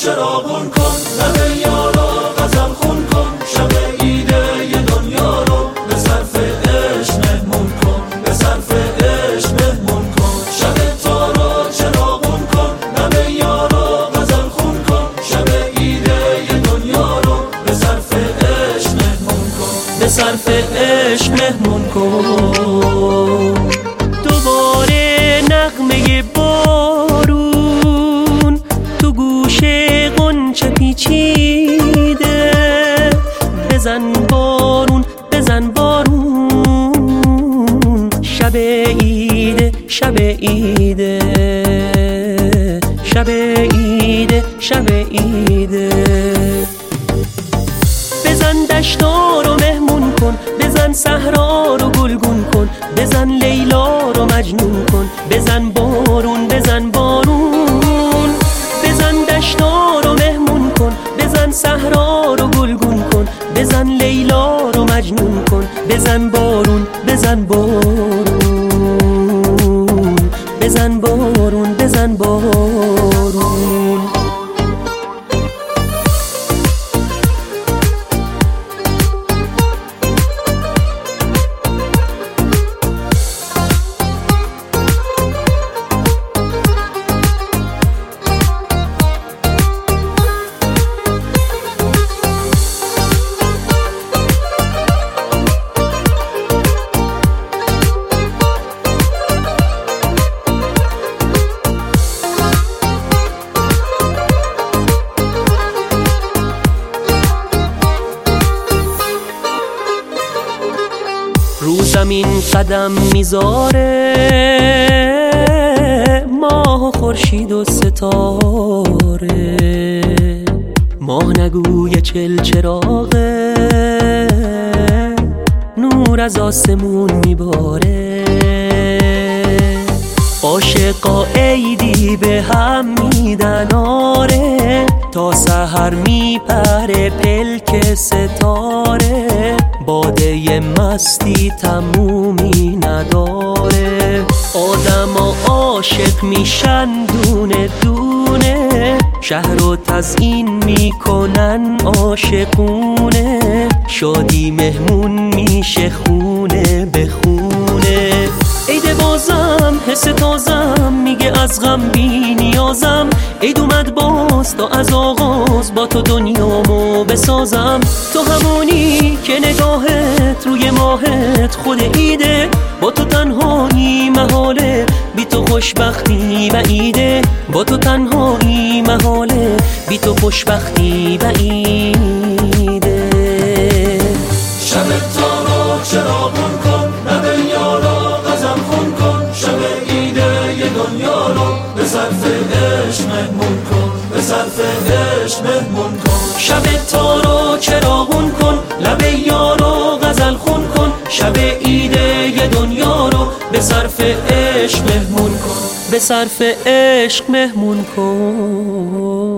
چراغون کن، لب یارو غزل خون کن، شب عید یه دنیا رو به صرف عشق مهمون کن، به صرف عشق مهمون کن. شب تو رو چراغون کن، لب یارو غزل خون کن، شب عید یه دنیا رو به صرف عشق مهمون کن، به صرف عشق مهمون کن. دوباره نغمه بارون تو گوش غنچه پیچیده، بزن بارون بزن بارون، شب عیده شب عیده شب عیده شب عیده. بزن دشتا رو مهمون کن، بزن صحرا رو گلگون کن، بزن لیلا رو مجنون کن، بزن بارون بزن بارون. بزن دشتا رو مهمون کن، بزن صحرا رو گلگون کن، بزن لیلا رو مجنون کن، بزن بارون بزن بارون، بزن بارون بزن بارون. رو زمین قدم میذاره ماه و خورشید و ستاره، ماه نگوی چل چراغه نور از آسمون میباره. عاشقا عیدی به هم میدن آره، تا سحر میپره پلک ستاره، باده مستی تمومی نداره. آدما عاشق میشن دونه دونه، شهر رو تزیین میکنن عاشقونه، شادی مهمون میشه خونه به خونه. عید بازم حس تازم میگه از غم بی نیازم، عید اومد باز تا از آغاز با تو دنیامو بسازم. تو همونی که نگاهت روی ماهت خود عیده، با تو تنهایی محاله بی تو خوشبختی بعیده، با تو تنهایی محاله بی تو خوشبختی بعیده. شب تو رو چراغون کن، لب یارو غزل خون کن، شب عید یه دنیا رو به صرف عشق مهمون کن، به صرف عشق مهمون کن. شب تو رو چراغون کن، لب یارو غزل خون کن، شب عید یه دنیا رو به صرف عشق مهمون کن، به صرف عشق مهمون کن.